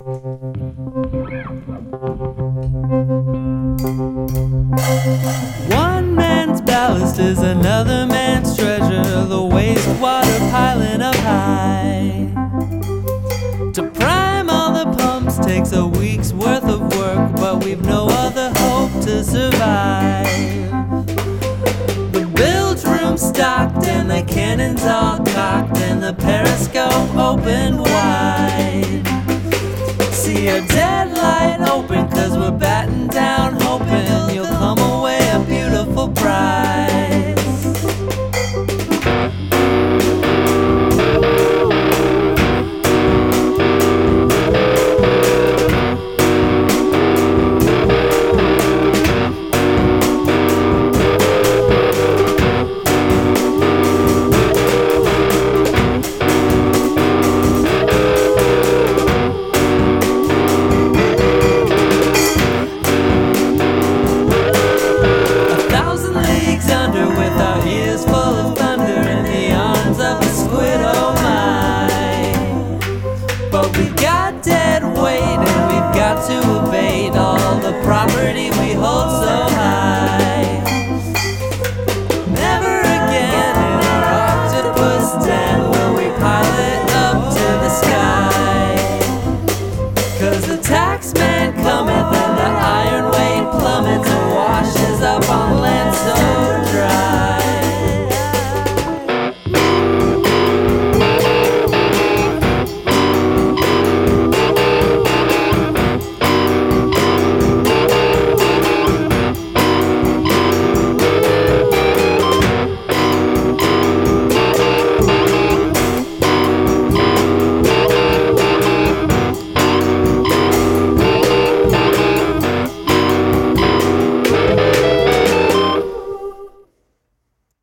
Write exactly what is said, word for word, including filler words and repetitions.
One man's ballast is another man's treasure, the wastewater piling up high. To prime all the pumps takes a week's worth of work, but we've no other hope to survive. The bilge room's stocked and the cannons all cocked and the periscope opened wide. See a dead light open, cause we're batting down hoping you'll come away a beautiful prize. But we've got dead weight and we've got to evade all the property we hold so high.